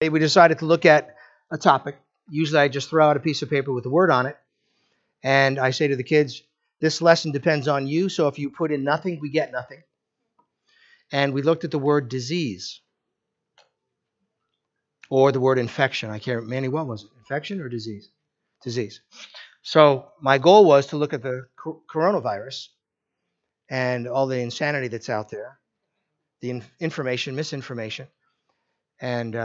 We decided to look at a topic. Usually I just throw out a piece of paper with a word on it, and I say to the kids, this lesson depends on you, so if you put in nothing, we get nothing. And we looked at the word disease, or the word infection. I can't, Manny, what was it? Infection or disease? Disease. So my goal was to look at the coronavirus and all the insanity that's out there, the information, misinformation, and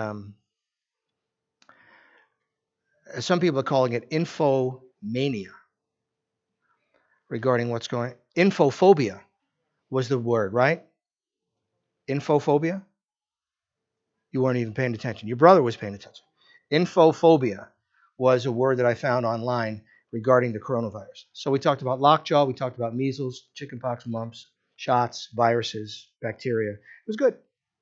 some people are calling it infomania regarding what's going on. Infophobia was the word, right? Infophobia? You weren't even paying attention. Your brother was paying attention. Infophobia was a word that I found online regarding the coronavirus. So we talked about lockjaw, we talked about measles, chickenpox, mumps, shots, viruses, bacteria. It was good.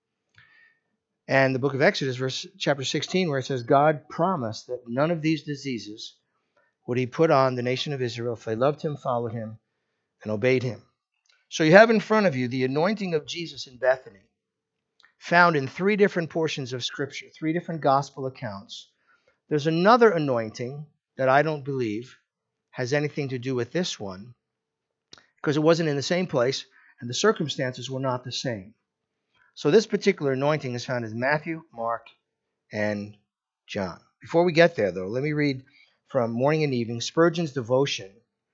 And the book of Exodus, chapter 16, where it says, God promised that none of these diseases would he put on the nation of Israel if they loved him, followed him, and obeyed him. So you have in front of you the anointing of Jesus in Bethany, found in 3 different portions of Scripture, 3 different gospel accounts. There's another anointing that I don't believe has anything to do with this one, because it wasn't in the same place, and the circumstances were not the same. So this particular anointing is found in Matthew, Mark, and John. Before we get there, though, let me read from Morning and Evening, Spurgeon's devotion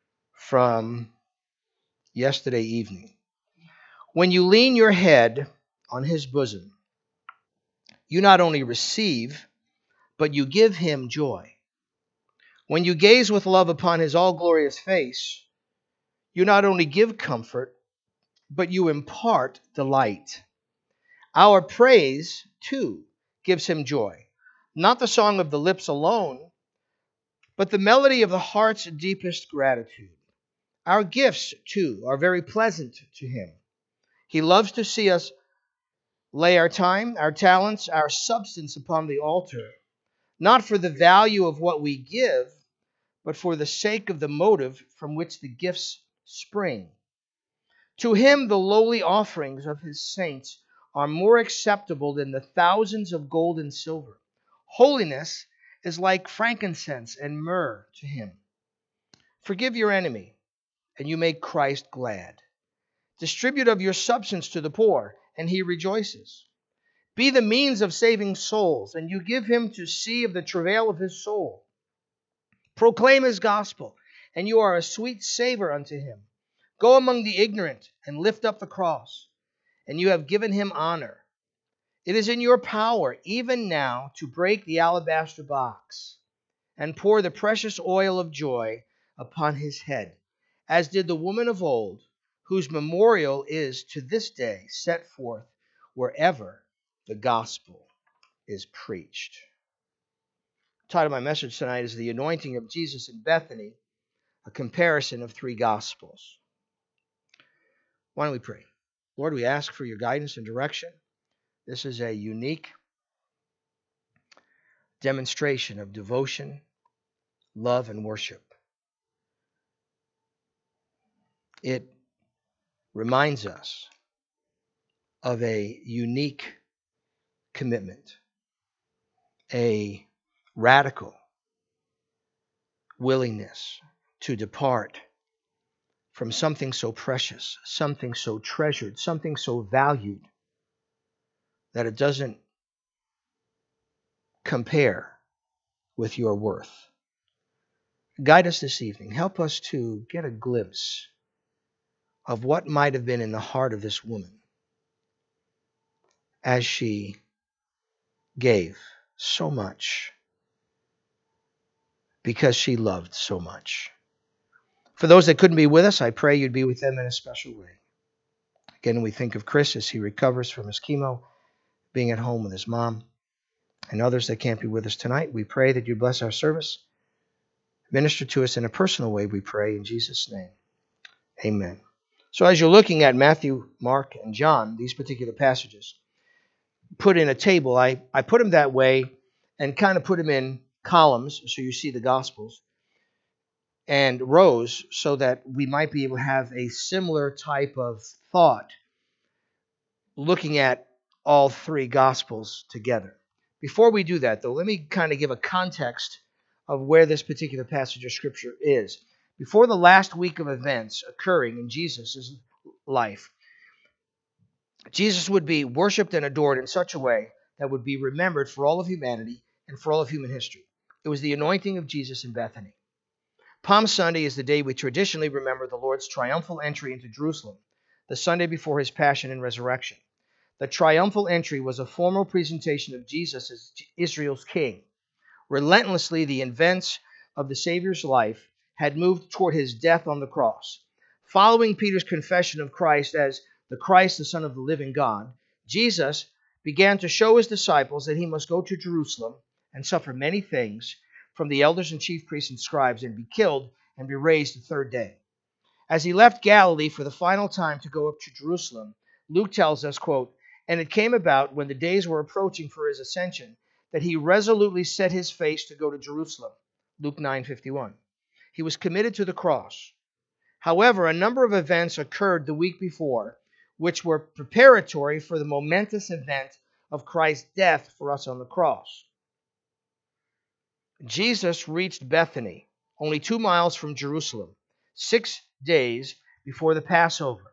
from yesterday evening. When you lean your head on his bosom, you not only receive, but you give him joy. When you gaze with love upon his all-glorious face, you not only give comfort, but you impart delight. Our praise, too, gives him joy. Not the song of the lips alone, but the melody of the heart's deepest gratitude. Our gifts, too, are very pleasant to him. He loves to see us lay our time, our talents, our substance upon the altar, not for the value of what we give, but for the sake of the motive from which the gifts spring. To him, the lowly offerings of his saints are more acceptable than the thousands of gold and silver. Holiness is like frankincense and myrrh to him. Forgive your enemy, and you make Christ glad. Distribute of your substance to the poor, and he rejoices. Be the means of saving souls, and you give him to see of the travail of his soul. Proclaim his gospel, and you are a sweet savor unto him. Go among the ignorant, and lift up the cross, and you have given him honor. It is in your power, even now, to break the alabaster box, and pour the precious oil of joy upon his head, as did the woman of old, whose memorial is to this day set forth wherever the gospel is preached. The title of my message tonight is The Anointing of Jesus in Bethany, a comparison of 3 gospels. Why don't we pray? Lord, we ask for your guidance and direction. This is a unique demonstration of devotion, love, and worship. It reminds us of a unique commitment, a radical willingness to depart from something so precious, something so treasured, something so valued that it doesn't compare with your worth. Guide us this evening. Help us to get a glimpse of what might have been in the heart of this woman as she gave so much because she loved so much. For those that couldn't be with us, I pray you'd be with them in a special way. Again, we think of Chris as he recovers from his chemo, being at home with his mom, and others that can't be with us tonight. We pray that you bless our service. Minister to us in a personal way, we pray in Jesus' name. Amen. So as you're looking at Matthew, Mark, and John, these particular passages, put in a table, I put them that way and kind of put them in columns so you see the Gospels, and rows so that we might be able to have a similar type of thought looking at all 3 Gospels together. Before we do that, though, let me kind of give a context of where this particular passage of Scripture is. Before the last week of events occurring in Jesus' life, Jesus would be worshipped and adored in such a way that would be remembered for all of humanity and for all of human history. It was the anointing of Jesus in Bethany. Palm Sunday is the day we traditionally remember the Lord's triumphal entry into Jerusalem, the Sunday before his passion and resurrection. The triumphal entry was a formal presentation of Jesus as Israel's king. Relentlessly, the events of the Savior's life had moved toward his death on the cross. Following Peter's confession of Christ as the Christ, the Son of the living God, Jesus began to show his disciples that he must go to Jerusalem and suffer many things from the elders and chief priests and scribes and be killed and be raised the third day. As he left Galilee for the final time to go up to Jerusalem, Luke tells us, quote, "And it came about when the days were approaching for his ascension that he resolutely set his face to go to Jerusalem." Luke 9:51. He was committed to the cross. However, a number of events occurred the week before, which were preparatory for the momentous event of Christ's death for us on the cross. Jesus reached Bethany, only 2 miles from Jerusalem, 6 days before the Passover.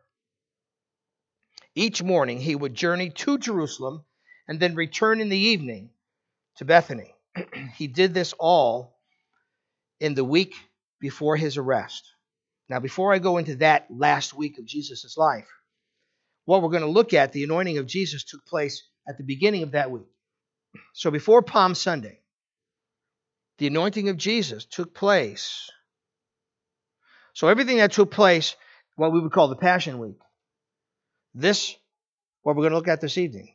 Each morning he would journey to Jerusalem and then return in the evening to Bethany. He did this all in the week before his arrest. Now, before I go into that last week of Jesus' life, what we're going to look at, the anointing of Jesus took place at the beginning of that week. So before Palm Sunday, the anointing of Jesus took place. So everything that took place, what we would call the Passion Week, this, what we're going to look at this evening,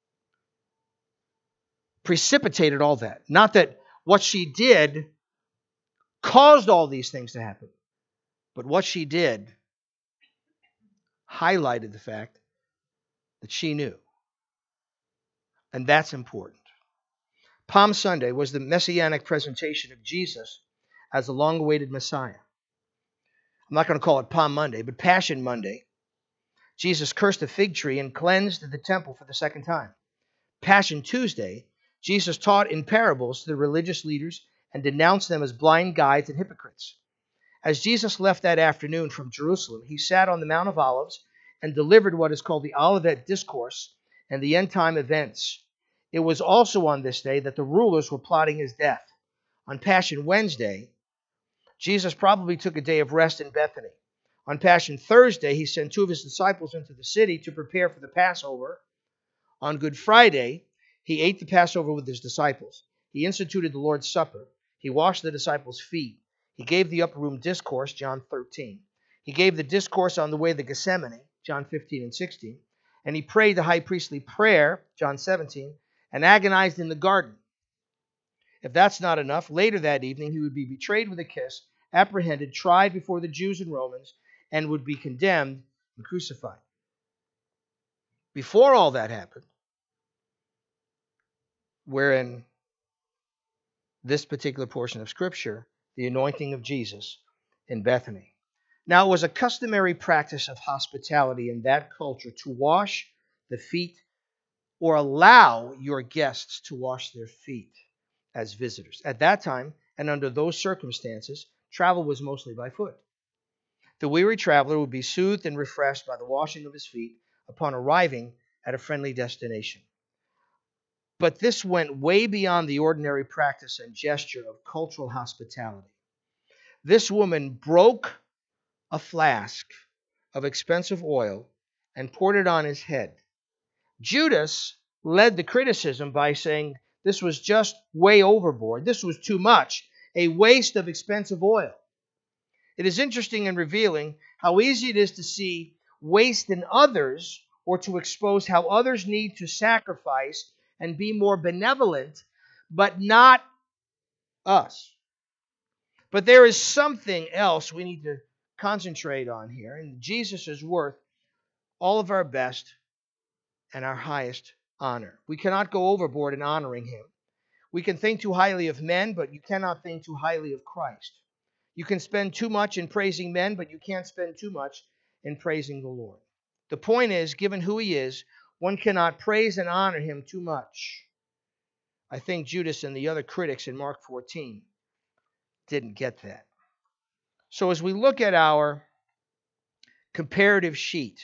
precipitated all that. Not that what she did caused all these things to happen, but what she did highlighted the fact that she knew. And that's important. Palm Sunday was the messianic presentation of Jesus as the long-awaited Messiah. I'm not going to call it Palm Monday, but Passion Monday. Jesus cursed a fig tree and cleansed the temple for the second time. Passion Tuesday, Jesus taught in parables to the religious leaders and denounced them as blind guides and hypocrites. As Jesus left that afternoon from Jerusalem, he sat on the Mount of Olives and delivered what is called the Olivet Discourse and the end-time events. It was also on this day that the rulers were plotting his death. On Passion Wednesday, Jesus probably took a day of rest in Bethany. On Passion Thursday, he sent 2 of his disciples into the city to prepare for the Passover. On Good Friday, he ate the Passover with his disciples. He instituted the Lord's Supper. He washed the disciples' feet. He gave the upper room discourse, John 13. He gave the discourse on the way to Gethsemane, John 15 and 16. And he prayed the high priestly prayer, John 17, and agonized in the garden. If that's not enough, later that evening he would be betrayed with a kiss, apprehended, tried before the Jews and Romans, and would be condemned and crucified. Before all that happened, we're in this particular portion of Scripture, the anointing of Jesus in Bethany. Now, it was a customary practice of hospitality in that culture to wash the feet or allow your guests to wash their feet as visitors. At that time, and under those circumstances, travel was mostly by foot. The weary traveler would be soothed and refreshed by the washing of his feet upon arriving at a friendly destination. But this went way beyond the ordinary practice and gesture of cultural hospitality. This woman broke a flask of expensive oil and poured it on his head. Judas led the criticism by saying this was just way overboard. This was too much, a waste of expensive oil. It is interesting and revealing how easy it is to see waste in others or to expose how others need to sacrifice and be more benevolent, but not us. But there is something else we need to concentrate on here, and Jesus is worth all of our best and our highest honor. We cannot go overboard in honoring him. We can think too highly of men, but you cannot think too highly of Christ. You can spend too much in praising men, but you can't spend too much in praising the Lord. The point is, given who he is, one cannot praise and honor him too much. I think Judas and the other critics in Mark 14 didn't get that. So as we look at our comparative sheet,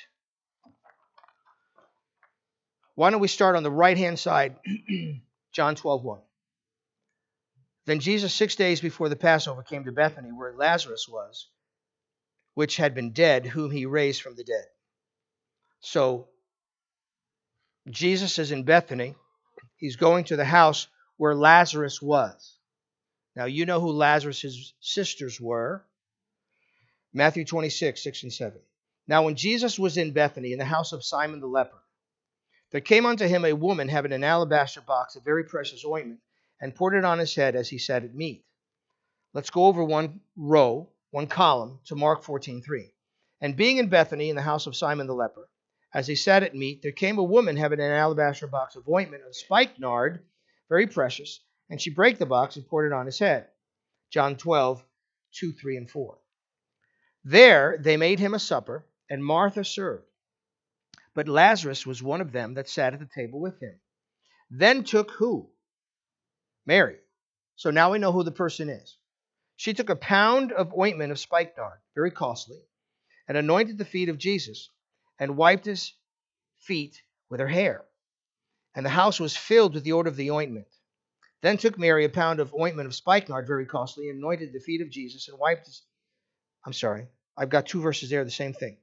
why don't we start on the right-hand side, John 12:1. Then Jesus, 6 days before the Passover, came to Bethany, where Lazarus was, which had been dead, whom he raised from the dead. So Jesus is in Bethany. He's going to the house where Lazarus was. Now, you know who Lazarus' sisters were. Matthew 26, 6 and 7. Now, when Jesus was in Bethany, in the house of Simon the leper, there came unto him a woman having an alabaster box of very precious ointment, and poured it on his head as he sat at meat. Let's go over one row, one column, to Mark 14:3. And being in Bethany, in the house of Simon the leper, as he sat at meat, there came a woman having an alabaster box of ointment of spikenard, very precious, and she brake the box and poured it on his head. John 12:2, 3, and 4. There they made him a supper, and Martha served. But Lazarus was one of them that sat at the table with him. Then took who? Mary. So now we know who the person is. She took a pound of ointment of spikenard, very costly, and anointed the feet of Jesus, and wiped his feet with her hair. And the house was filled with the odor of the ointment. Then took Mary a pound of ointment of spikenard, very costly, and anointed the feet of Jesus, and wiped his... I'm sorry, I've got two verses there, the same thing.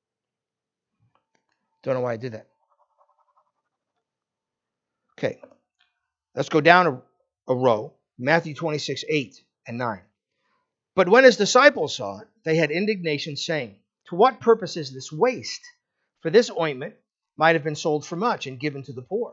Don't know why I did that. Okay, let's go down a row. Matthew 26, 8 and 9. But when his disciples saw it, they had indignation, saying, to what purpose is this waste? For this ointment might have been sold for much and given to the poor.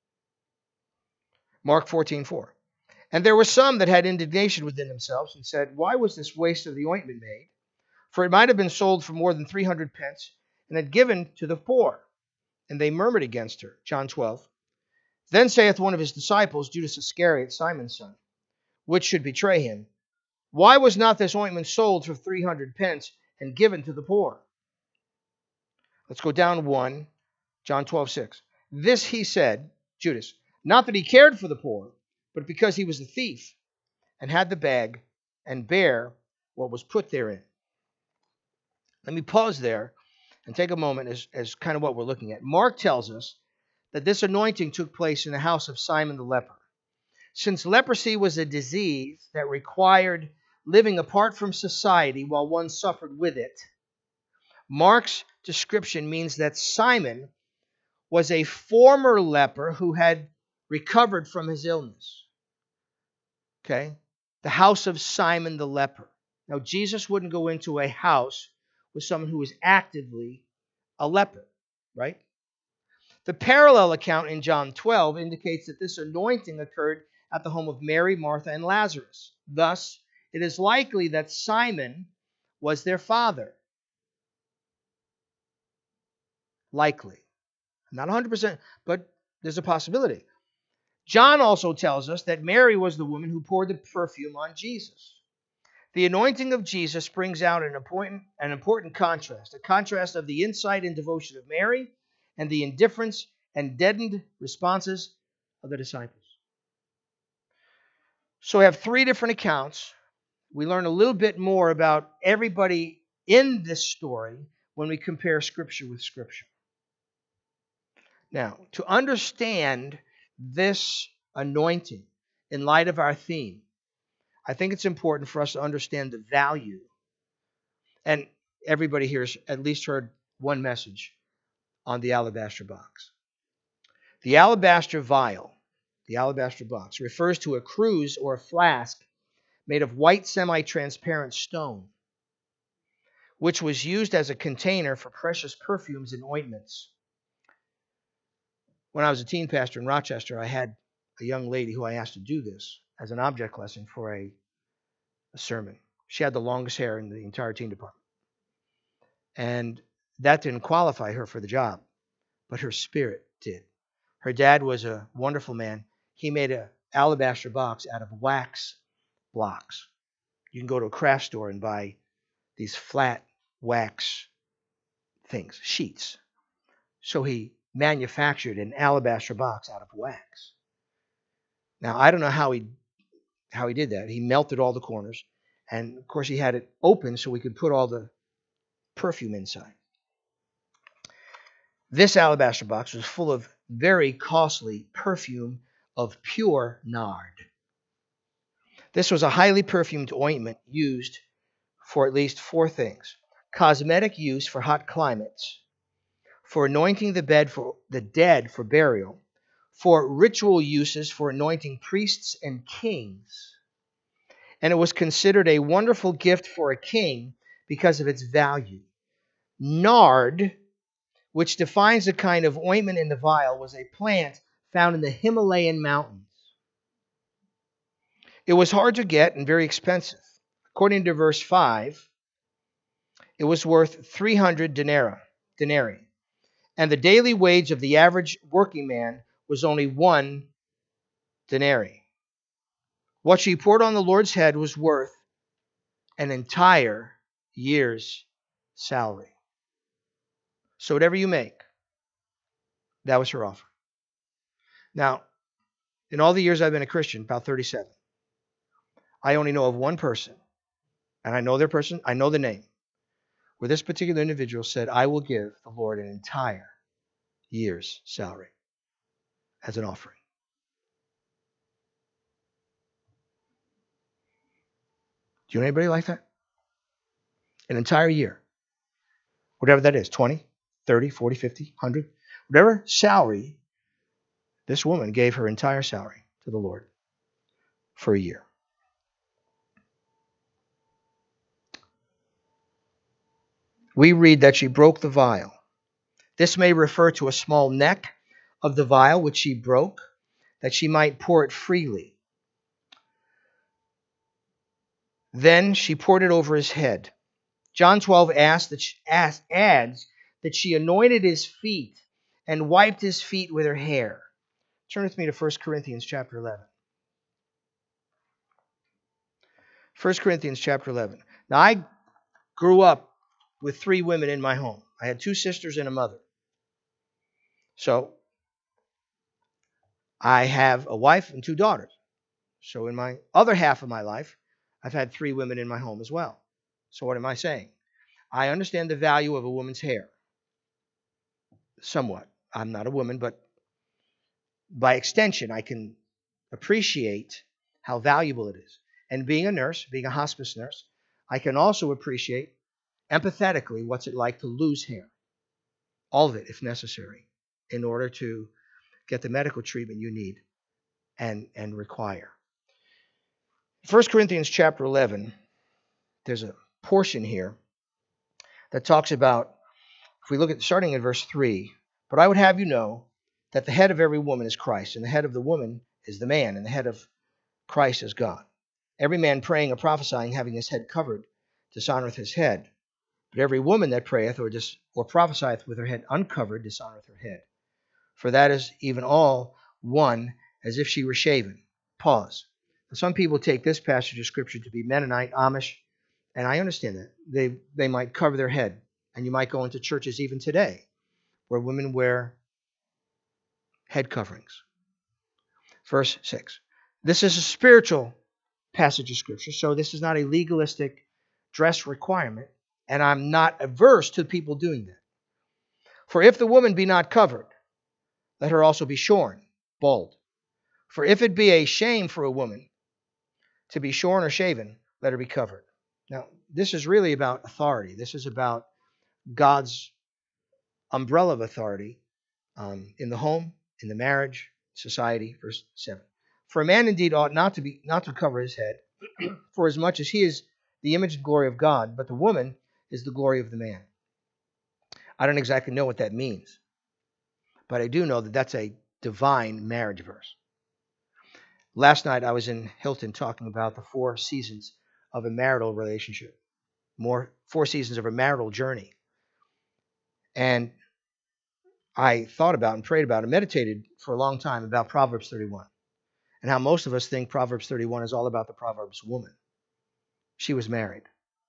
Mark 14:4. And there were some that had indignation within themselves and said, why was this waste of the ointment made? For it might have been sold for more than 300 pence and had given to the poor. And they murmured against her. John 12. Then saith one of his disciples, Judas Iscariot, Simon's son, which should betray him, why was not this ointment sold for 300 pence and given to the poor? Let's go down one, John 12:6. This he said, Judas, not that he cared for the poor, but because he was a thief, and had the bag, and bare what was put therein. Let me pause there and take a moment as kind of what we're looking at. Mark tells us that this anointing took place in the house of Simon the leper. Since leprosy was a disease that required living apart from society while one suffered with it, Mark's description means that Simon was a former leper who had recovered from his illness. Okay? The house of Simon the leper. Now, Jesus wouldn't go into a house with someone who was actively a leper, right? The parallel account in John 12 indicates that this anointing occurred at the home of Mary, Martha, and Lazarus. Thus, it is likely that Simon was their father. Likely. Not 100%, but there's a possibility. John also tells us that Mary was the woman who poured the perfume on Jesus. The anointing of Jesus brings out an important contrast, a contrast of the insight and devotion of Mary and the indifference and deadened responses of the disciples. So we have three different accounts. We learn a little bit more about everybody in this story when we compare Scripture with Scripture. Now, to understand this anointing in light of our theme, I think it's important for us to understand the value. And everybody here has at least heard one message on the alabaster box. The alabaster vial, the alabaster box, refers to a cruse or a flask made of white semi-transparent stone, which was used as a container for precious perfumes and ointments. When I was a teen pastor in Rochester, I had a young lady who I asked to do this as an object lesson for a sermon. She had the longest hair in the entire teen department. And that didn't qualify her for the job, but her spirit did. Her dad was a wonderful man. He made an alabaster box out of wax blocks. You can go to a craft store and buy these flat wax things, sheets. So he manufactured an alabaster box out of wax. Now, I don't know how he did that. He melted all the corners. And, of course, he had it open so we could put all the perfume inside. This alabaster box was full of very costly perfume of pure nard. This was a highly perfumed ointment used for at least 4 things: cosmetic use for hot climates, for anointing the dead for burial, for ritual uses for anointing priests and kings. And it was considered a wonderful gift for a king because of its value. Nard, which defines the kind of ointment in the vial, was a plant found in the Himalayan mountains. It was hard to get and very expensive. According to verse 5, it was worth 300 denarii, and the daily wage of the average working man was only 1 denarii. What she poured on the Lord's head was worth an entire year's salary. So whatever you make, that was her offer. Now, in all the years I've been a Christian, about 37, I only know of one person, and I know their person, I know the name, where this particular individual said, I will give the Lord an entire year's salary as an offering. Do you know anybody like that? An entire year. Whatever that is, 20, 30, 40, 50, 100, whatever salary, this woman gave her entire salary to the Lord for a year. We read that she broke the vial. This may refer to a small neck of the vial which she broke, that she might pour it freely. Then she poured it over his head. John 12 adds that she anointed his feet and wiped his feet with her hair. Turn with me to 1 Corinthians chapter 11. 1 Corinthians chapter 11. Now, I grew up with 3 women in my home. I had 2 sisters and a mother. So, I have a wife and 2 daughters. So, in my other half of my life, I've had 3 women in my home as well. So, what am I saying? I understand the value of a woman's hair. Somewhat. I'm not a woman, but by extension, I can appreciate how valuable it is. And being a nurse, being a hospice nurse, I can also appreciate empathetically what's it like to lose hair. All of it, if necessary, in order to get the medical treatment you need and require. 1 Corinthians chapter 11, there's a portion here that talks about, if we look at starting in verse 3, but I would have you know that the head of every woman is Christ, and the head of the woman is the man, and the head of Christ is God. Every man praying or prophesying, having his head covered, dishonoreth his head. But every woman that prayeth or prophesieth with her head uncovered dishonoreth her head. For that is even all one, as if she were shaven. Pause. Now, some people take this passage of Scripture to be Mennonite, Amish, and I understand that. They might cover their head. And you might go into churches even today where women wear head coverings. Verse 6. This is a spiritual passage of Scripture, so this is not a legalistic dress requirement, and I'm not averse to people doing that. For if the woman be not covered, let her also be shorn, bald. For if it be a shame for a woman to be shorn or shaven, let her be covered. Now, this is really about authority. This is about God's umbrella of authority in the home, in the marriage, society. Verse 7. For a man indeed ought not to cover his head, for as much as he is the image and glory of God, but the woman is the glory of the man. I don't exactly know what that means, but I do know that that's a divine marriage verse. Last night I was in Hilton talking about the 4 seasons of a marital relationship, 4 seasons of a marital journey. And I thought about and prayed about and meditated for a long time about Proverbs 31 and how most of us think Proverbs 31 is all about the Proverbs woman. She was married.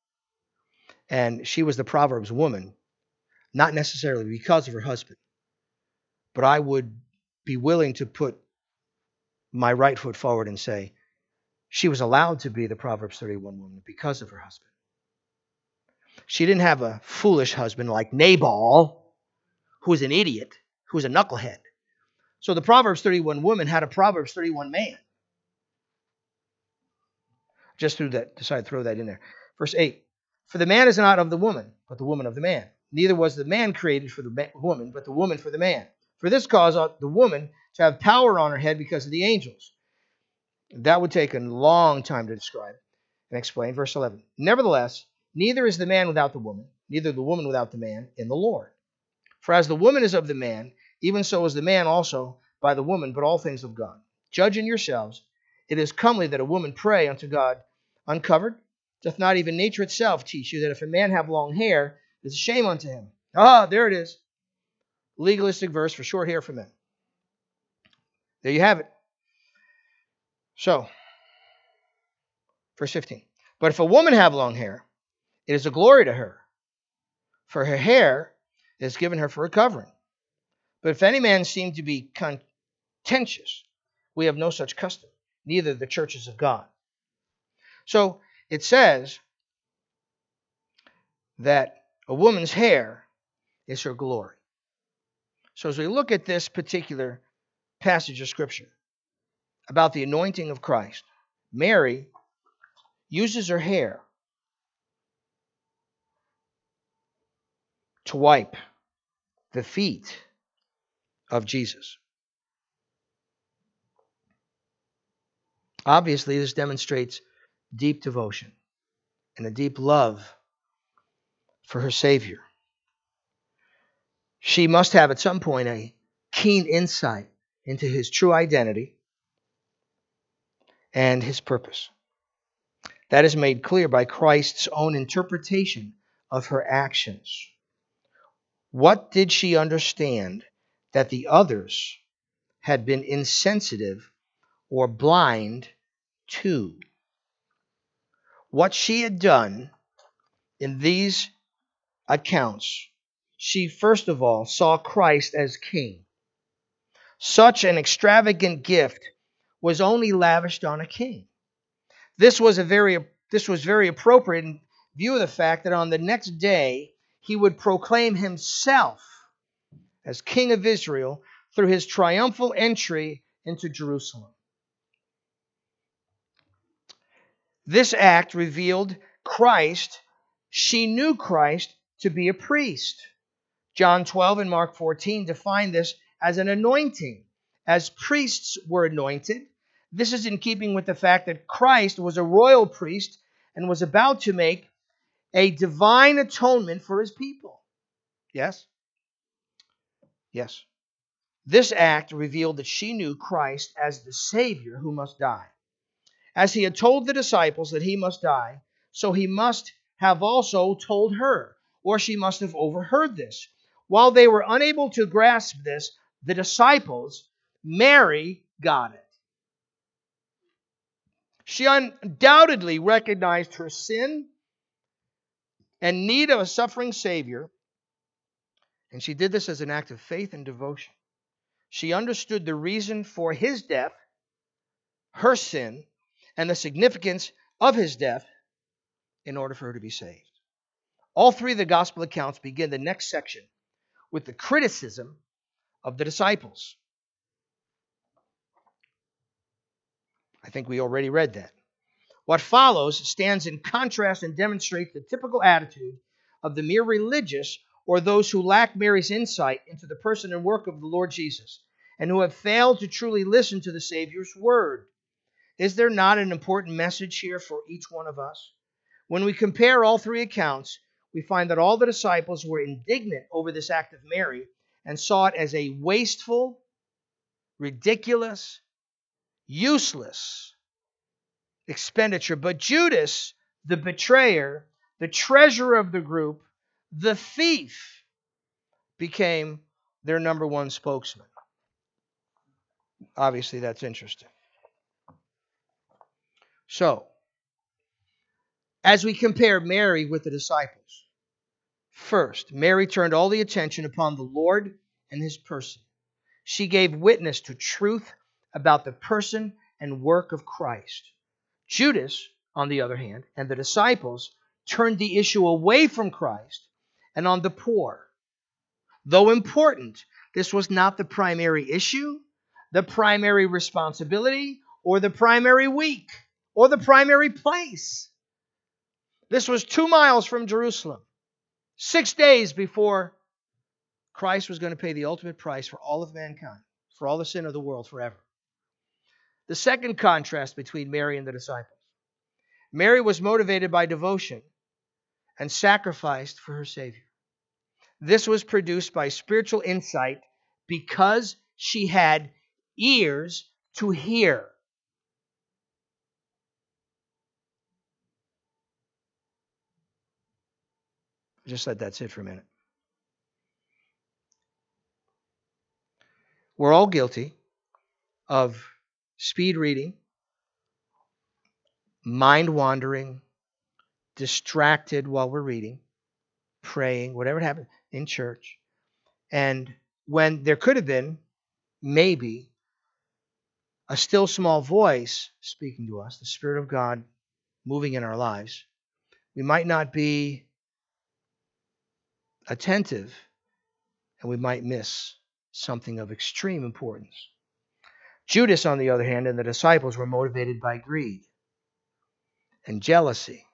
And she was the Proverbs woman, not necessarily because of her husband, but I would be willing to put my right foot forward and say, she was allowed to be the Proverbs 31 woman because of her husband. She didn't have a foolish husband like Nabal, who was an idiot, who was a knucklehead. So the Proverbs 31 woman had a Proverbs 31 man. Just decided to throw that in there. Verse 8. For the man is not of the woman, but the woman of the man. Neither was the man created for the woman, but the woman for the man. For this cause ought the woman to have power on her head because of the angels. That would take a long time to describe and explain. Verse 11. Nevertheless, neither is the man without the woman, neither the woman without the man in the Lord. For as the woman is of the man, even so is the man also by the woman, but all things of God. Judge in yourselves, it is comely that a woman pray unto God uncovered. Doth not even nature itself teach you that if a man have long hair, it is a shame unto him? Ah, there it is. Legalistic verse for short hair for men. There you have it. So, verse 15. But if a woman have long hair, it is a glory to her, for her hair is given her for a covering. But if any man seem to be contentious, we have no such custom, neither the churches of God. So it says that a woman's hair is her glory. So as we look at this particular passage of Scripture about the anointing of Christ, Mary uses her hair to wipe the feet of Jesus. Obviously, this demonstrates deep devotion and a deep love for her Savior. She must have at some point a keen insight into his true identity and his purpose. That is made clear by Christ's own interpretation of her actions. What did she understand that the others had been insensitive or blind to? What she had done in these accounts, she first of all saw Christ as king. Such an extravagant gift was only lavished on a king. This was very appropriate in view of the fact that on the next day he would proclaim himself as King of Israel through his triumphal entry into Jerusalem. This act revealed Christ. She knew Christ to be a priest. John 12 and Mark 14 define this as an anointing. As priests were anointed, this is in keeping with the fact that Christ was a royal priest and was about to make a divine atonement for his people. Yes? Yes. This act revealed that she knew Christ as the Savior who must die. As he had told the disciples that he must die, so he must have also told her, or she must have overheard this. While they were unable to grasp this, the disciples, Mary got it. She undoubtedly recognized her sin and need of a suffering Savior, and she did this as an act of faith and devotion. She understood the reason for his death, her sin, and the significance of his death in order for her to be saved. All three of the gospel accounts begin the next section with the criticism of the disciples. I think we already read that. What follows stands in contrast and demonstrates the typical attitude of the mere religious or those who lack Mary's insight into the person and work of the Lord Jesus and who have failed to truly listen to the Savior's word. Is there not an important message here for each one of us? When we compare all three accounts, we find that all the disciples were indignant over this act of Mary and saw it as a wasteful, ridiculous, useless expenditure. But Judas, the betrayer, the treasurer of the group, the thief, became their number one spokesman. Obviously, that's interesting. So, as we compare Mary with the disciples, first, Mary turned all the attention upon the Lord and his person. She gave witness to truth about the person and work of Christ. Judas, on the other hand, and the disciples turned the issue away from Christ and on the poor. Though important, this was not the primary issue, the primary responsibility, or the primary week, or the primary place. This was 2 miles from Jerusalem, 6 days before Christ was going to pay the ultimate price for all of mankind, for all the sin of the world forever. The second contrast between Mary and the disciples. Mary was motivated by devotion and sacrificed for her Savior. This was produced by spiritual insight because she had ears to hear. Just let that sit for a minute. We're all guilty of speed reading, mind wandering, distracted while we're reading, praying, whatever happened in church. And when there could have been, maybe, a still small voice speaking to us, the Spirit of God moving in our lives, we might not be attentive and we might miss something of extreme importance. Judas, on the other hand, and the disciples were motivated by greed and jealousy.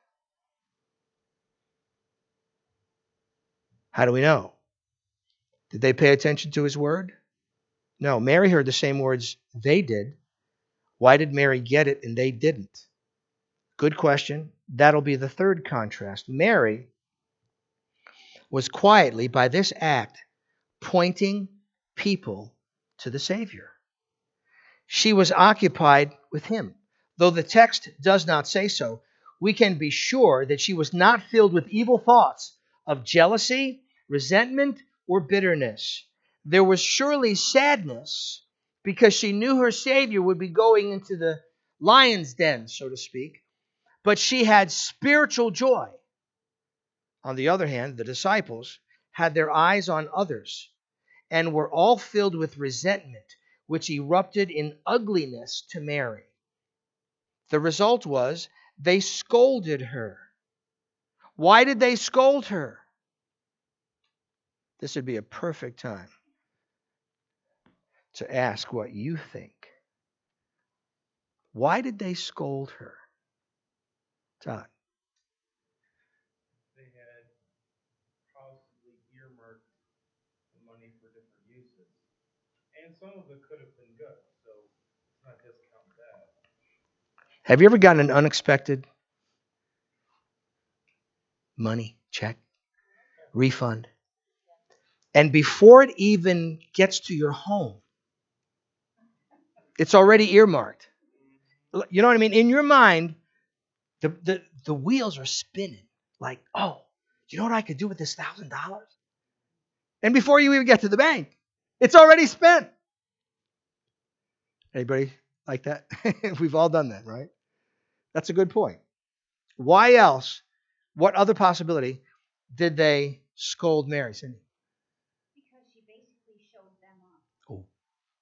How do we know? Did they pay attention to his word? No. Mary heard the same words they did. Why did Mary get it and they didn't? Good question. That'll be the third contrast. Mary was quietly, by this act, pointing people to the Savior. She was occupied with him. Though the text does not say so, we can be sure that she was not filled with evil thoughts of jealousy, resentment, or bitterness. There was surely sadness because she knew her Savior would be going into the lion's den, so to speak, but she had spiritual joy. On the other hand, the disciples had their eyes on others and were all filled with resentment, which erupted in ugliness to Mary. The result was they scolded her. Why did they scold her? This would be a perfect time to ask what you think. Why did they scold her? Todd. They had possibly earmarked the money for different uses. And some of it could have been good, so let's not discount that. Have you ever gotten an unexpected money check, refund, and before it even gets to your home, it's already earmarked? You know what I mean? In your mind, the wheels are spinning. Like, oh, do you know what I could do with this $1,000? And before you even get to the bank, it's already spent. Anybody like that? We've all done that, right? That's a good point. Why else? What other possibility did they scold Mary, Cindy? Because she basically showed them up.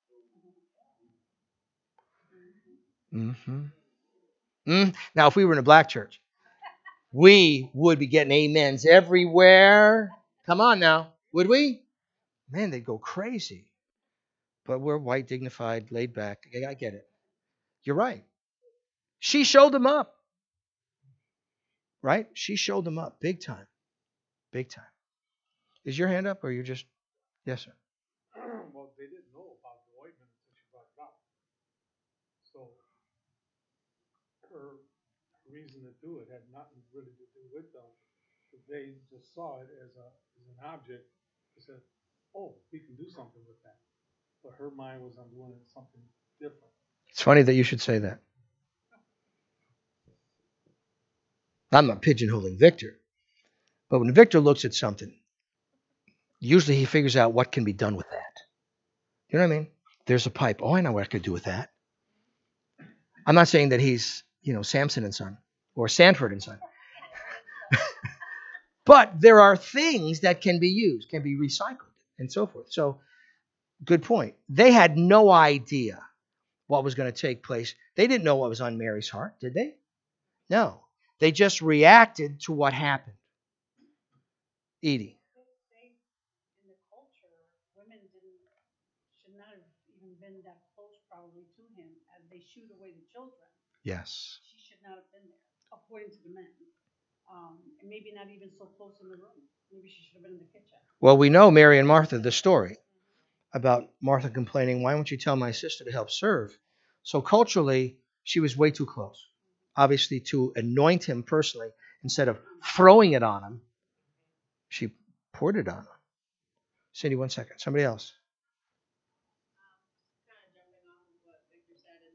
Oh. Now, if we were in a black church, we would be getting amens everywhere. Come on now. Would we? Man, they'd go crazy. But we're white, dignified, laid back. I get it. You're right. She showed them up. Right? She showed them up. Big time. Big time. Is your hand up or you're just... Yes, sir. Well, they didn't know about the ointment until she brought it up. So her reason to do it had nothing really to do with them. But they just saw it as an object. They said, oh, we can do something with that. But her mind was on doing something different. It's funny that you should say that. I'm not pigeonholing Victor. But when Victor looks at something, usually he figures out what can be done with that. You know what I mean? There's a pipe. Oh, I know what I could do with that. I'm not saying that he's, Samson and Son or Sanford and Son. But there are things that can be used, can be recycled, and so forth. So, good point. They had no idea what was going to take place. They didn't know what was on Mary's heart, did they? No. They just reacted to what happened. Edie. They, in the culture, women should not have even been that close probably to him as they shoot away the children. Yes. She should not have been there, according to the men. And maybe not even so close in the room. Maybe she should have been in the kitchen. Well, we know Mary and Martha, the story about Martha complaining, why won't you tell my sister to help serve? So culturally, she was way too close. Obviously, to anoint him personally, instead of throwing it on him, she poured it on him. Cindy, 1 second. Somebody else. Kind of jumping off of what Victor said, and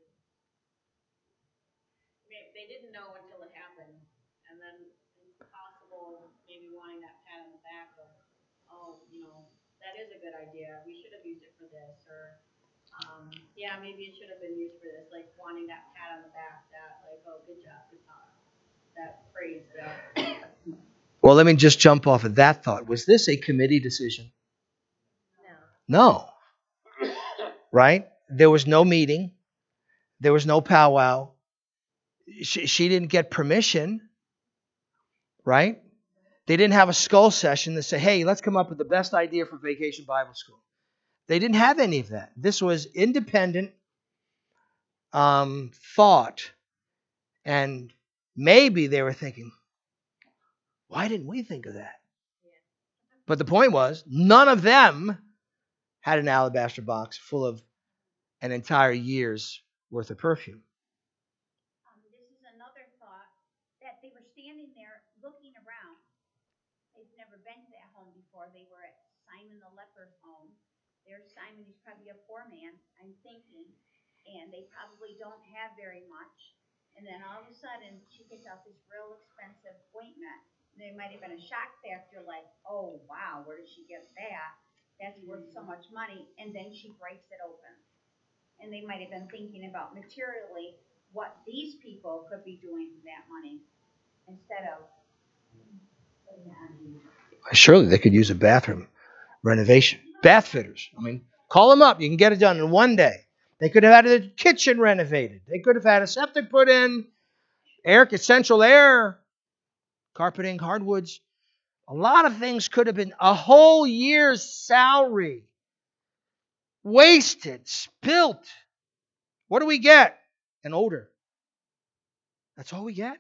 they didn't know until it happened, and then it's possible maybe wanting that pat on the back of, oh, that is a good idea. We should have used it for this, or yeah, maybe it should have been used for this. Like wanting that pat on the back, that like, oh, good job, good talk, that praise, that. Well, let me just jump off of that thought. Was this a committee decision? No. Right? There was no meeting. There was no powwow. She didn't get permission. Right? They didn't have a skull session to say, hey, let's come up with the best idea for Vacation Bible School. They didn't have any of that. This was independent thought. And maybe they were thinking, why didn't we think of that? But the point was, none of them had an alabaster box full of an entire year's worth of perfume. This is another thought, that they were standing there looking around. They've never been to that home before. They were at Simon the leper's home. There's Simon, he's probably a poor man, I'm thinking, and they probably don't have very much. And then all of a sudden, she gets out this real expensive ointment. There might have been a shock factor, like, oh, wow, where did she get that? That's worth so much money. And then she breaks it open. And they might have been thinking about materially what these people could be doing with that money instead of. Surely they could use a bathroom renovation. Bath fitters. I mean, call them up. You can get it done in one day. They could have had the kitchen renovated. They could have had a septic put in, central air, carpeting, hardwoods. A lot of things could have been a whole year's salary. Wasted, spilt. What do we get? An odor. That's all we get?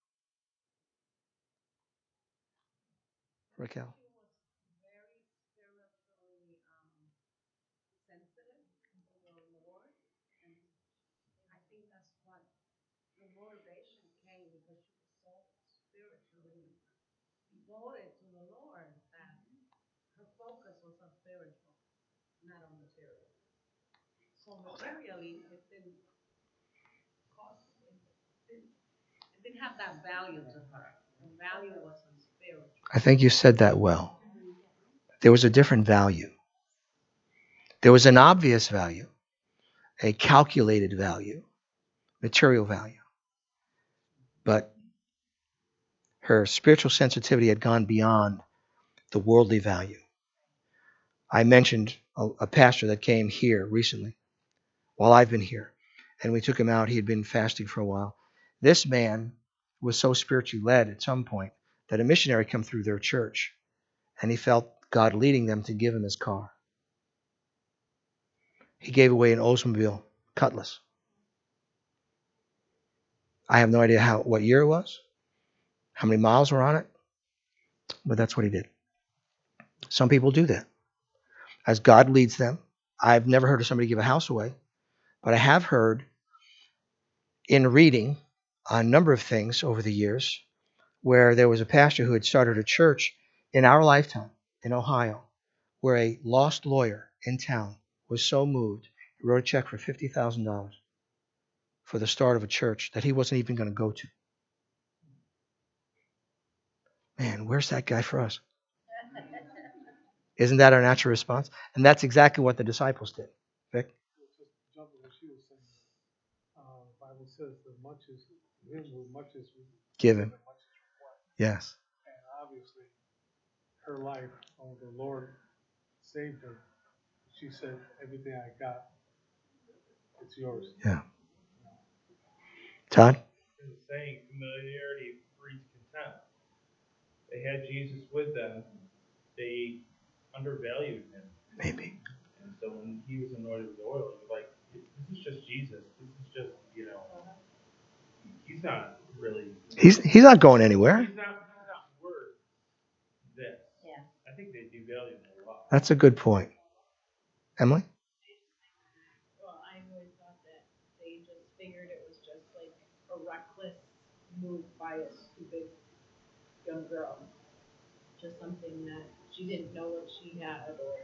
Raquel. Very spiritually sensitive to the Lord, and I think that's what the motivation came, because she was so spiritually devoted to the Lord that her focus was on spiritual, not on material. So materially, it didn't cost. It didn't have that value to her. The value was on spiritual. I think you said that well. There was a different value. There was an obvious value, a calculated value, material value. But her spiritual sensitivity had gone beyond the worldly value. I mentioned a pastor that came here recently while I've been here, and we took him out. He had been fasting for a while. This man was so spiritually led at some point that a missionary come through their church, and he felt God leading them to give him his car. He gave away an Oldsmobile Cutlass. I have no idea what year it was, how many miles were on it, but that's what he did. Some people do that. As God leads them. I've never heard of somebody give a house away, but I have heard in reading a number of things over the years where there was a pastor who had started a church in our lifetime in Ohio where a lost lawyer in town was so moved, he wrote a check for $50,000 for the start of a church that he wasn't even going to go to. Man, where's that guy for us? Isn't that our natural response? And that's exactly what the disciples did. Vic? Just jumping what she was saying. Bible says that much is him who much is Given. much is required. Yes. And obviously, her life, the Lord saved her. She said, everything I got It's yours. Yeah. Todd? There's a saying, familiarity breeds contempt. They had Jesus with them. They undervalued him. Maybe. And so when he was anointed with oil, it was like, this is just Jesus. This is just, he's not really. He's not going anywhere. He's not worth this. Yeah. I think they devalue him a lot. That's a good point. Emily? Well, I always thought that they just figured it was just like a reckless move by a stupid young girl. Just something that she didn't know what she had, or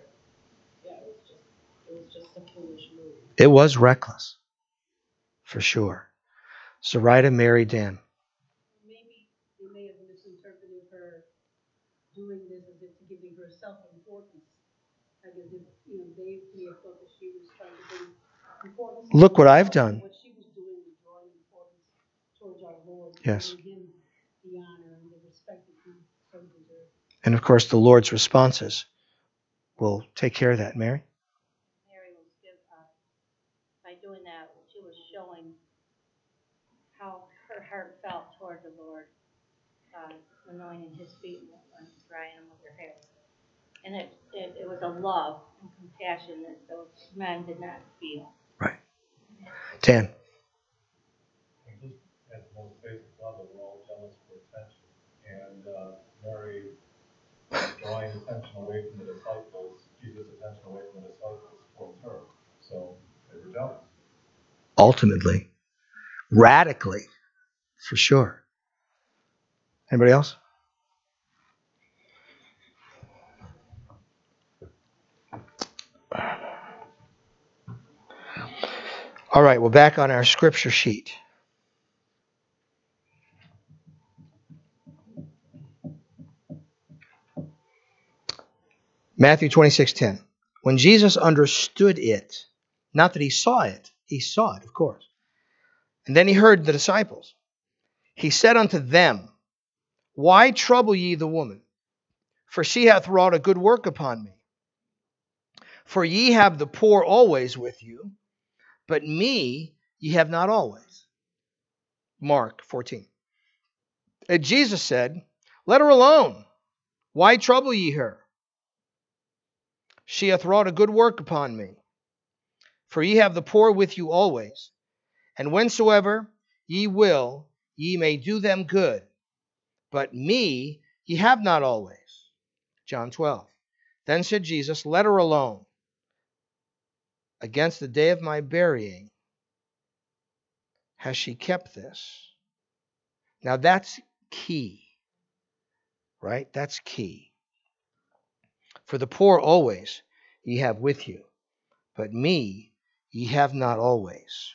it was just a foolish move. It was reckless. For sure. Zoraida married Dan. Maybe they may have misinterpreted her doing this as if giving her self-importance. Like as if, they may have thought that she was trying to bring importance. Look what I've done. What she was doing was drawing importance towards our Lord. Yes. Giving him the honor and the respect that he so deserves. And of course, the Lord's responses will take care of that. Mary? Mary was by doing that, she was showing how her heart felt toward the Lord, anointing his feet and drying them with her hair. And it was a love and compassion that those men did not feel. Right. Dan? Just at the most basic level, we're all jealous for attention. And Mary drawing attention away from the disciples, Jesus' attention away from the disciples towards her. So they were jealous. Ultimately. Radically. For sure. Anybody else? All right, we're back on our scripture sheet. Matthew 26:10. When Jesus understood it, not that he saw it, of course. And then he heard the disciples. He said unto them, Why trouble ye the woman? For she hath wrought a good work upon me. For ye have the poor always with you, but me ye have not always. Mark 14. And Jesus said, Let her alone. Why trouble ye her? She hath wrought a good work upon me. For ye have the poor with you always, and whensoever ye will, ye may do them good. But me ye have not always. John 12. Then said Jesus, Let her alone. Against the day of my burying has she kept this. Now that's key. Right? That's key. For the poor always ye have with you, but me ye have not always.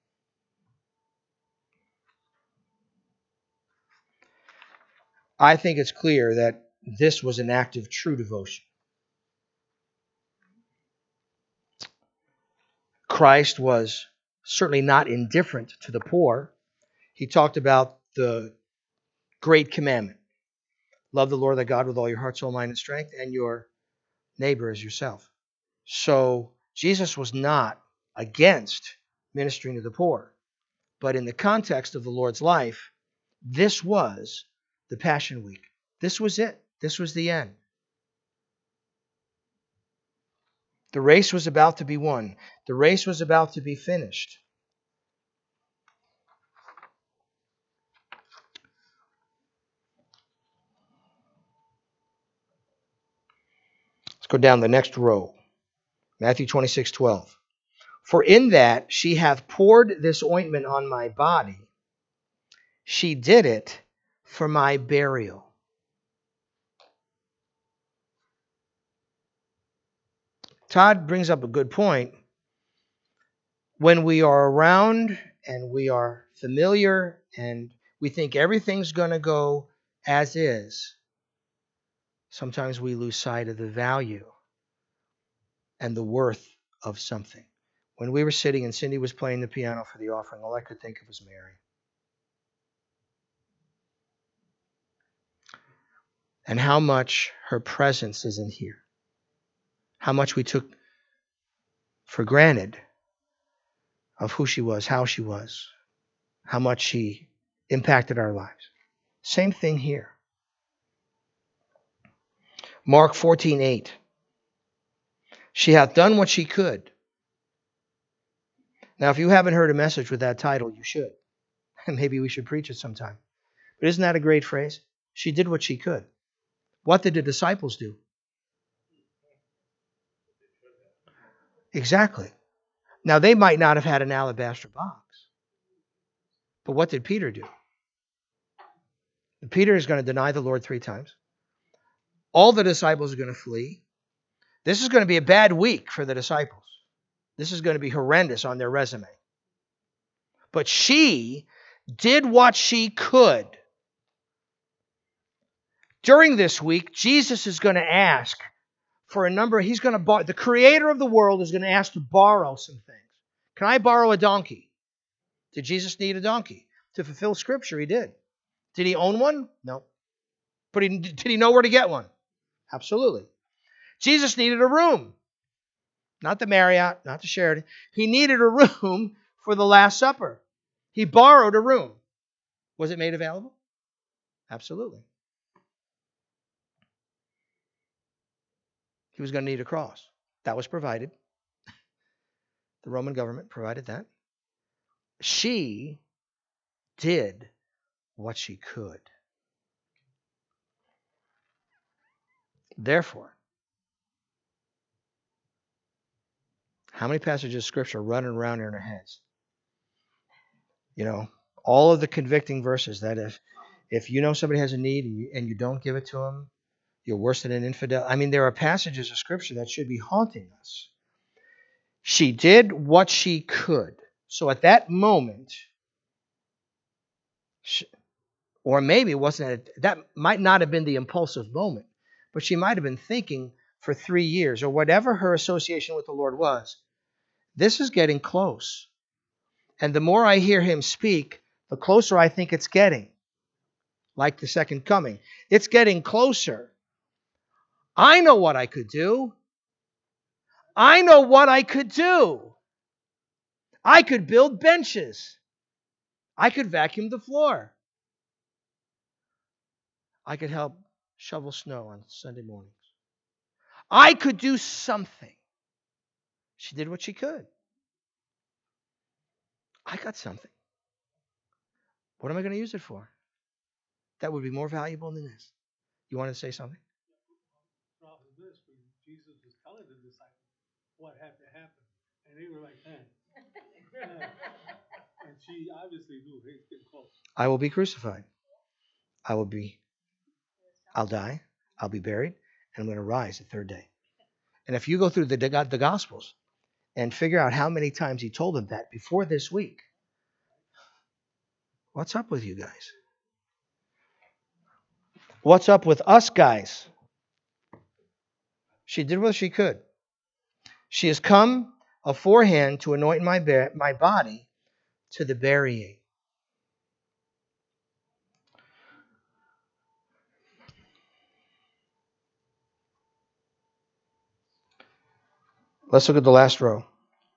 I think it's clear that this was an act of true devotion. Christ was certainly not indifferent to the poor. He talked about the great commandment. Love the Lord thy God with all your heart, soul, mind, and strength, and your neighbor as yourself. So Jesus was not against ministering to the poor. But in the context of the Lord's life, this was the Passion Week. This was it. This was the end. The race was about to be won. The race was about to be finished. Let's go down the next row. Matthew 26:12. For in that she hath poured this ointment on my body, she did it for my burial. Todd brings up a good point. When we are around and we are familiar and we think everything's going to go as is, sometimes we lose sight of the value and the worth of something. When we were sitting and Cindy was playing the piano for the offering, all I could think of was Mary. And how much her presence is in here. How much we took for granted of who she was, how much she impacted our lives. Same thing here. Mark 14:8. She hath done what she could. Now, if you haven't heard a message with that title, you should. And maybe we should preach it sometime. But isn't that a great phrase? She did what she could. What did the disciples do? Exactly. Now, they might not have had an alabaster box. But what did Peter do? Peter is going to deny the Lord 3 times. All the disciples are going to flee. This is going to be a bad week for the disciples. This is going to be horrendous on their resume. But she did what she could. During this week, Jesus is going to ask for a number. He's going to borrow. The creator of the world is going to ask to borrow some things. Can I borrow a donkey? Did Jesus need a donkey? To fulfill Scripture, he did. Did he own one? No. But did he know where to get one? Absolutely. Jesus needed a room. Not the Marriott, not the Sheraton. He needed a room for the Last Supper. He borrowed a room. Was it made available? Absolutely. He was going to need a cross. That was provided. The Roman government provided that. She did what she could. Therefore, how many passages of Scripture are running around in our heads? You know, all of the convicting verses that if you know somebody has a need and you don't give it to them, you're worse than an infidel. I mean, there are passages of Scripture that should be haunting us. She did what she could. So at that moment, or maybe it wasn't, that might not have been the impulsive moment, but she might have been thinking for 3 years, or whatever her association with the Lord was. This is getting close. And the more I hear him speak, the closer I think it's getting. Like the second coming. It's getting closer. I know what I could do. I know what I could do. I could build benches. I could vacuum the floor. I could help shovel snow on Sunday mornings. I could do something. She did what she could. I got something. What am I going to use it for? That would be more valuable than this. You want to say something? Throughout this, when Jesus was telling the disciples what had to happen, and they were like, man. And she obviously knew he was getting close. I will be crucified. I'll die. I'll be buried. And I'm going to rise the 3rd day. And if you go through the Gospels and figure out how many times he told them that before this week, what's up with you guys? What's up with us guys? She did what she could. She has come aforehand to anoint my body to the burying. Let's look at the last row.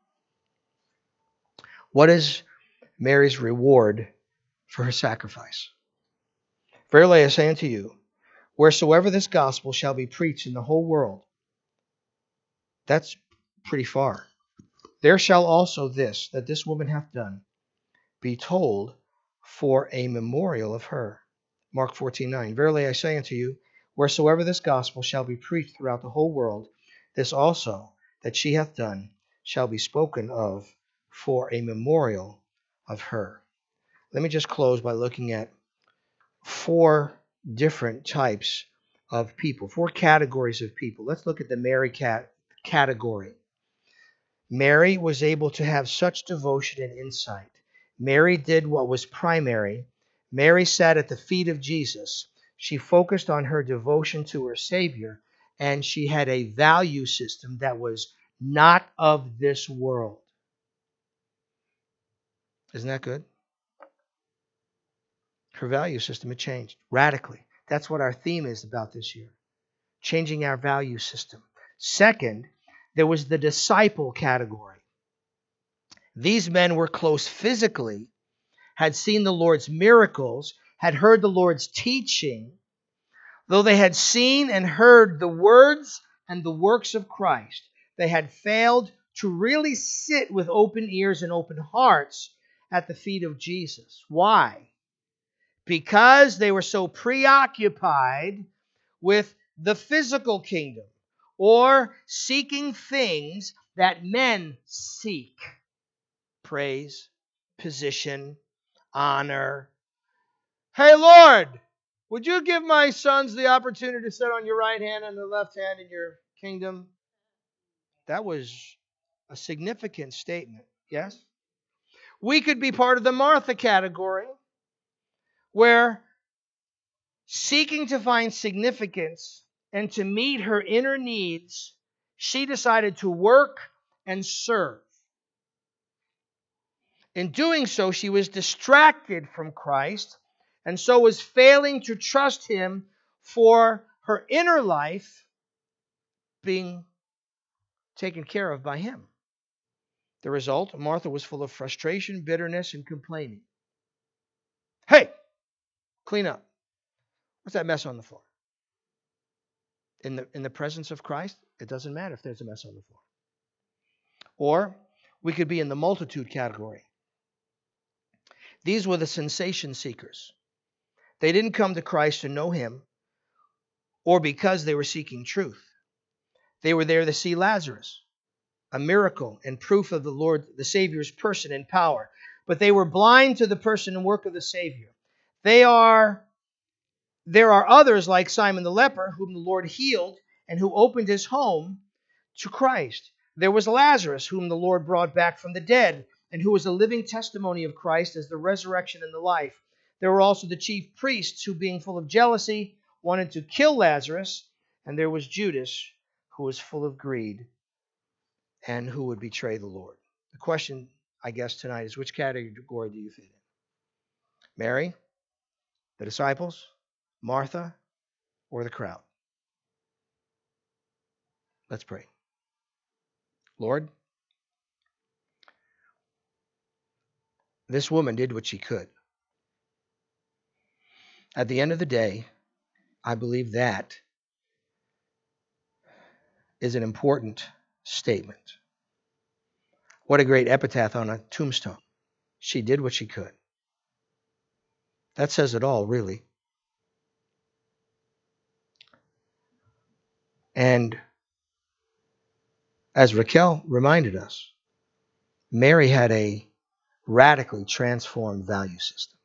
What is Mary's reward for her sacrifice? Verily I say unto you, wheresoever this gospel shall be preached in the whole world, that's pretty far, there shall also this, that this woman hath done, be told for a memorial of her. Mark 14:9. Verily I say unto you, wheresoever this gospel shall be preached throughout the whole world, this also that she hath done shall be spoken of for a memorial of her. Let me just close by looking at 4 different types of people, 4 categories of people. Let's look at the Mary category. Mary was able to have such devotion and insight. Mary did what was primary. Mary sat at the feet of Jesus. She focused on her devotion to her Savior, and she had a value system that was not of this world. Isn't that good? Her value system had changed radically. That's what our theme is about this year. Changing our value system. Second, there was the disciple category. These men were close physically, had seen the Lord's miracles, had heard the Lord's teaching. Though they had seen and heard the words and the works of Christ, they had failed to really sit with open ears and open hearts at the feet of Jesus. Why? Because they were so preoccupied with the physical kingdom, or seeking things that men seek. Praise, position, honor. Hey, Lord, would you give my sons the opportunity to sit on your right hand and the left hand in your kingdom? That was a significant statement, yes? We could be part of the Martha category, where seeking to find significance and to meet her inner needs, she decided to work and serve. In doing so, she was distracted from Christ, and so was failing to trust Him for her inner life being taken care of by Him. The result, Martha was full of frustration, bitterness, and complaining. Hey, clean up. What's that mess on the floor? In the presence of Christ, it doesn't matter if there's a mess on the floor. Or we could be in the multitude category. These were the sensation seekers. They didn't come to Christ to know Him or because they were seeking truth. They were there to see Lazarus, a miracle and proof of the Lord, the Savior's person and power. But they were blind to the person and work of the Savior. There are others like Simon the leper, whom the Lord healed and who opened his home to Christ. There was Lazarus, whom the Lord brought back from the dead, and who was a living testimony of Christ as the resurrection and the life. There were also the chief priests, who, being full of jealousy, wanted to kill Lazarus. And there was Judas, who was full of greed and who would betray the Lord. The question, I guess, tonight is, which category do you fit in? Mary, the disciples, Martha, or the crowd? Let's pray. Lord, this woman did what she could. At the end of the day, I believe that is an important statement. What a great epitaph on a tombstone. She did what she could. That says it all, really. And as Raquel reminded us, Mary had a radically transformed value system.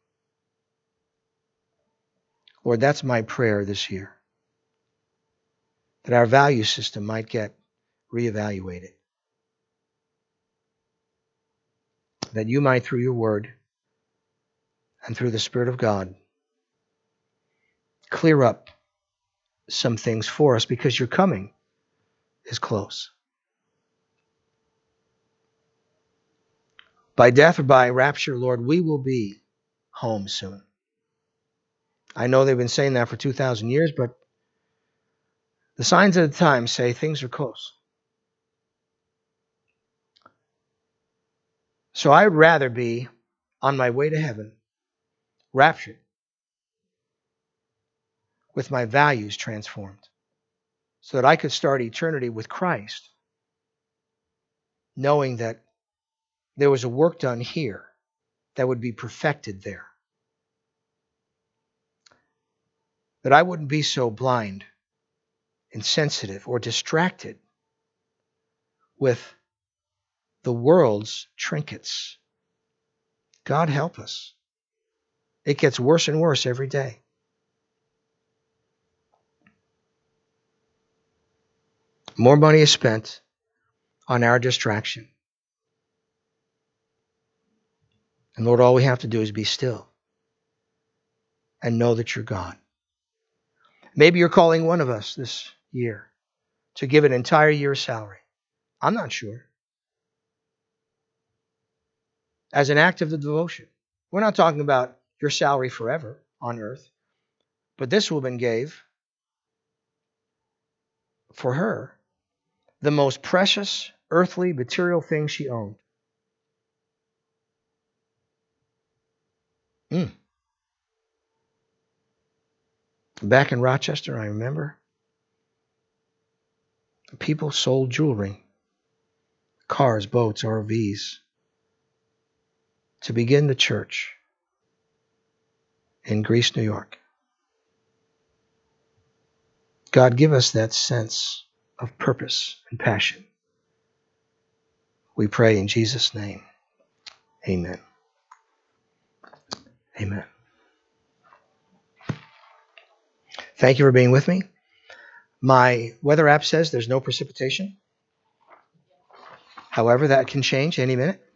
Lord, that's my prayer this year, that our value system might get reevaluated, that you might, through your word and through the Spirit of God, clear up some things for us, because your coming is close. By death or by rapture, Lord, we will be home soon. I know they've been saying that for 2,000 years, but the signs of the times say things are close. So I would rather be on my way to heaven, raptured, with my values transformed, so that I could start eternity with Christ, knowing that there was a work done here that would be perfected there. That I wouldn't be so blind, insensitive, or distracted with the world's trinkets. God help us. It gets worse and worse every day. More money is spent on our distraction. And Lord, all we have to do is be still and know that you're God. Maybe you're calling one of us this year to give an entire year's salary. I'm not sure. As an act of the devotion. We're not talking about your salary forever on earth. But this woman gave, for her, the most precious earthly material thing she owned. Back in Rochester, I remember people sold jewelry, cars, boats, RVs, to begin the church in Greece, New York. God, give us that sense of purpose and passion. We pray in Jesus' name. Amen. Amen. Thank you for being with me. My weather app says there's no precipitation. However, that can change any minute.